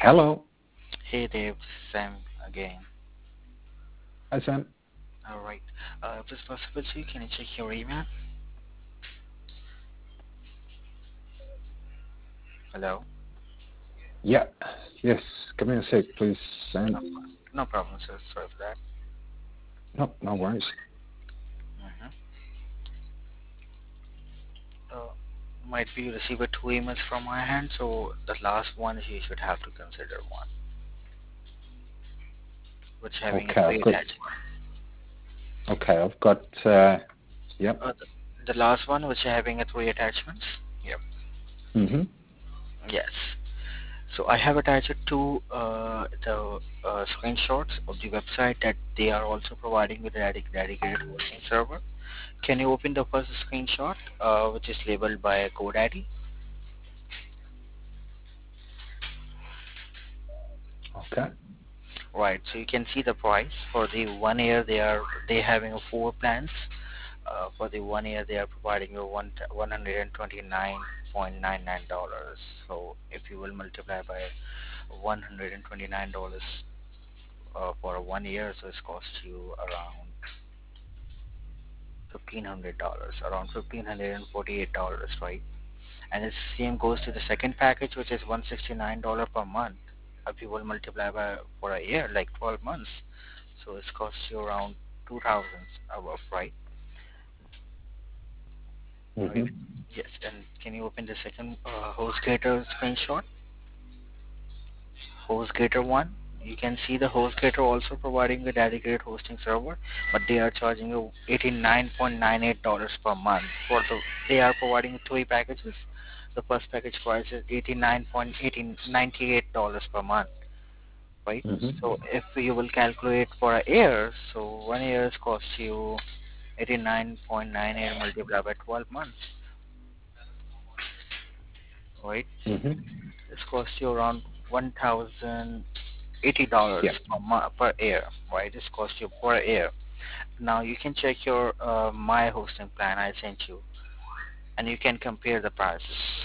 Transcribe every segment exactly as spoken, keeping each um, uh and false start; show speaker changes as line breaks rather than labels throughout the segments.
Hello.
Hey Dave, Sam again.
Hi, Sam.
Alright. Uh, if it's possible to you, can you check your email? Hello?
Yeah. Yes. Give me a sec, please, Sam.
No, no problem, sir. Sorry for that.
No, no worries.
Mm-hmm. Uh, might be you received two emails from my hand, so the last one you should have to consider one, which having a
Okay,
three
I've got.
attachment.
Okay, I've got. Uh, yep.
Uh, the, the last one which having a three attachments. Yep.
Mhm.
Yes. So I have attached two uh, the uh, screenshots of the website that they are also providing with a dedic- dedicated hosting server. Can you open the first screenshot, uh, which is labeled by GoDaddy?
Okay.
Right. So you can see the price for the one year. They are they having a four plans. Uh, for the one year, they are providing you one one hundred and twenty nine point nine nine dollars. So if you will multiply by one hundred and twenty nine dollars uh, for one year, so it's cost you around fifteen hundred dollars, around fifteen hundred and forty eight dollars, right? And the same goes to the second package, which is one hundred sixty-nine dollars per month. If you will multiply by for a year, like twelve months, so it's cost you around two thousand above, right? Right.
Mhm.
Yes. And can you open the second uh, HostGator screenshot? HostGator one. You can see the HostGator also providing a dedicated hosting server, but they are charging you eighty-nine point nine eight dollars per month for the. They are providing three packages. The first package price is eighty-nine point nine eight dollars per month, right?
Mhm.
So if you will calculate for a year, so one year costs you eighty-nine point nine eight multiplied by twelve months, right?
Mhm.
This costs you around one thousand eighty dollars
Yep.
per month per year, right? This costs you per year. Now you can check your uh, my hosting plan I sent you, and you can compare the prices.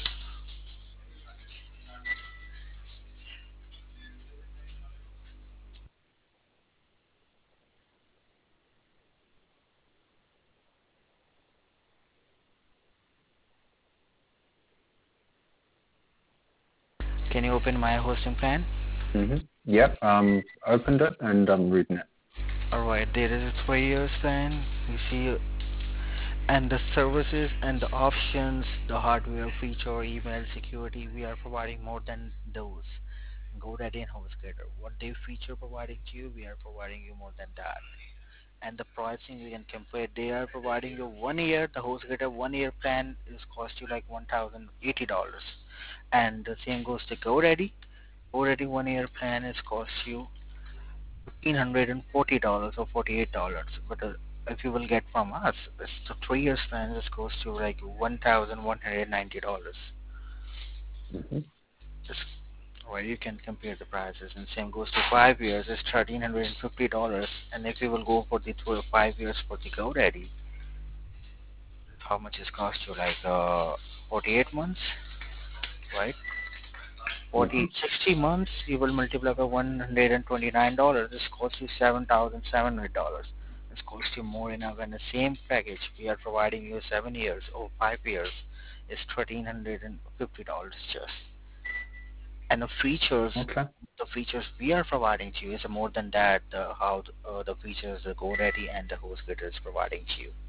Can you open my hosting plan?
Mhm. Yep. Um, opened it and I'm reading it.
All right, there is a three years plan. You see, and the services and the options, the hardware feature, email security, we are providing more than those. GoDaddy and HostGator, what they feature providing to you, we are providing you more than that. And the pricing you can compare. They are providing you one year. The HostGator one year plan is cost you like one thousand eighty dollars, and the same goes to GoDaddy. GoDaddy one year plan is cost you fifteen hundred and forty dollars or forty eight dollars. But uh, if you will get from us, it's the three years plan is cost you like one thousand one hundred ninety dollars.
Mhm.
Just where you can compare the prices, and same goes to five years. It's thirteen hundred and fifty dollars, and if you will go for the tw- five years for the GoDaddy, how much is cost you like uh forty eight months, right? Forty
Mhm.
sixty months you will multiply by one hundred and twenty nine dollars. This costs you seven thousand seven hundred dollars. This costs you more enough, and the same package we are providing you seven years or five years is thirteen hundred and fifty dollars just. And the features,
Okay.
the features we are providing to you is more than that. Uh, how uh, the features the GoDaddy and the HostGator is providing to you.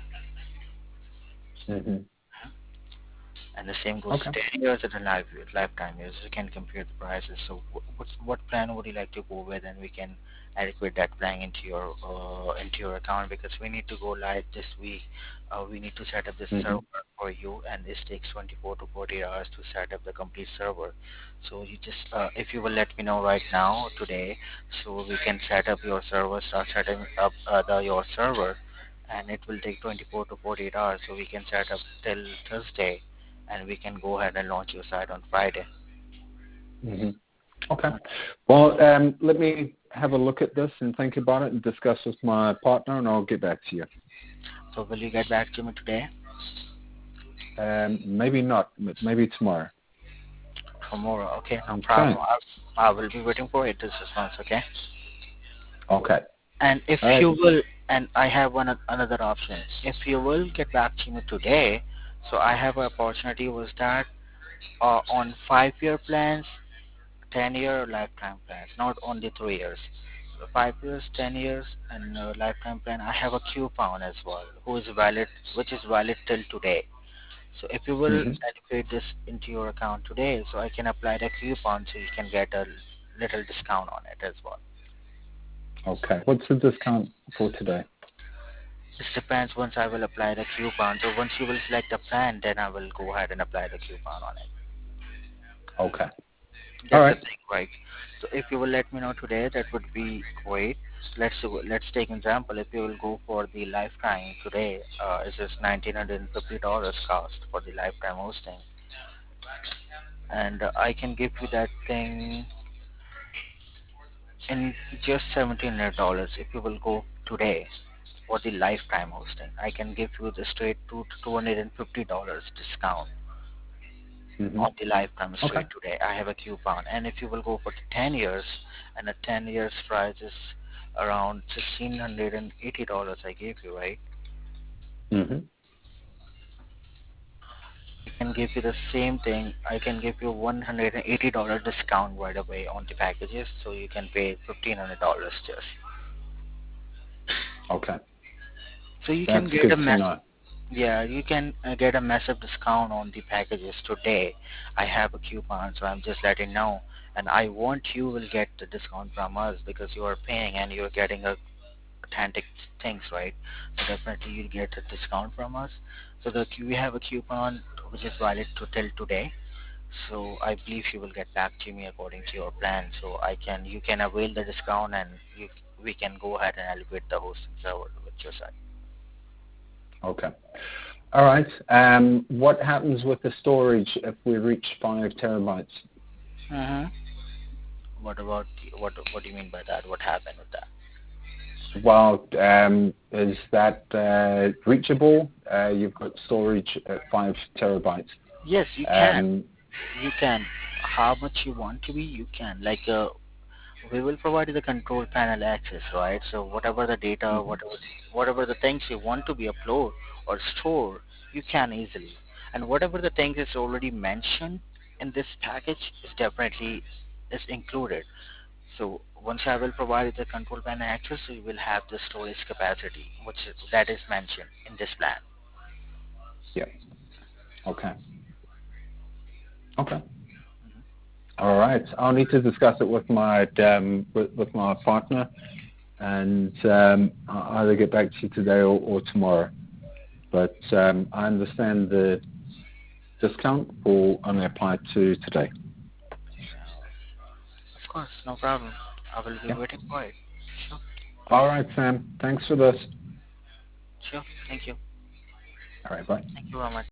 Mhm.
And the same goes
Okay.
to ten years at a life, lifetime years. You can compare the prices. So wh- what's, what plan would you like to go with, and we can adequate that plan into your uh, into your account, because we need to go live this week. Uh, we need to set up this server
Mhm.
for you, and this takes twenty-four to forty hours to set up the complete server. So you just uh, if you will let me know right now today, so we can set up your server, start setting up uh, the, your server, and it will take twenty-four to forty-eight hours. So we can set up till Thursday, and we can go ahead and launch your site on Friday.
Mhm. Okay. Well, um, let me have a look at this and think about it and discuss with my partner, and I'll get back to you.
So will you get back to me today?
Um, maybe not, but maybe tomorrow.
Tomorrow. Okay, no problem.
Okay.
I, I will be waiting for it. This response. Okay.
Okay.
And if
All right.
you will, and I have one another option. If you will get back to me today, so I have an opportunity was that uh, on five-year plans, ten-year lifetime plans, not only three years. So five years, ten years, and uh, lifetime plan. I have a coupon as well, who is valid, which is valid till today. So if you will
Mm-hmm.
allocate this into your account today, so I can apply the coupon so you can get a little discount on it as well.
Okay. What's the discount for today?
This depends once I will apply the coupon. So once you will select a plan, then I will go ahead and apply the coupon on it.
Okay. All
That's the
right.
thing, right? So if you will let me know today, that would be great. Let's let's take example. If you will go for the lifetime today, uh, it's just nineteen hundred and fifty dollars cost for the lifetime hosting, and uh, I can give you that thing in just seventeen hundred dollars if you will go today for the lifetime hosting. I can give you the straight to two hundred and fifty dollars discount
Mm-hmm.
on the lifetime
Okay.
straight today. I have a coupon, and if you will go for the ten years, and the ten years price is around sixteen hundred and eighty dollars. I gave you right.
Mm-hmm.
I can give you the same thing. I can give you one hundred and eighty dollar discount right away on the packages, so you can pay fifteen hundred dollars just.
Okay.
So you can
That's
get a
good to
mass.
know.
Yeah, you can uh, get a massive discount on the packages today. I have a coupon, so I'm just letting know. And I want you will get the discount from us because you are paying and you're getting a authentic things, right? So definitely you'll get a discount from us. So the we have a coupon which is valid to till today. So I believe you will get back to me according to your plan. So I can you can avail the discount and you, we can go ahead and elevate the hosting server with your site.
Okay. All right. Um, what happens with the storage if we reach five terabytes?
Mm-hmm. What about what? What do you mean by that? What happened with that?
Well, um, is that uh, reachable? Uh, you've got storage at five terabytes.
Yes, you can.
Um,
You can. How much you want to be, you can. Like uh, we will provide you the control panel access, right? So whatever the data,
mhm.
whatever whatever the things you want to be upload or store, you can easily. And whatever the things is already mentioned in this package is definitely is included. So once I will provide the control panel access, you will have the storage capacity, which is, that is mentioned in this plan.
Yeah. Okay. Okay. All right. I'll need to discuss it with my um, with, with my partner, and um, I'll either get back to you today or, or tomorrow. But um, I understand the discount will only apply to today.
Of course, no problem. I will be
Yeah.
waiting for it. Sure.
All right, Sam. Thanks for this.
Sure. Thank you.
All right. Bye.
Thank you very much.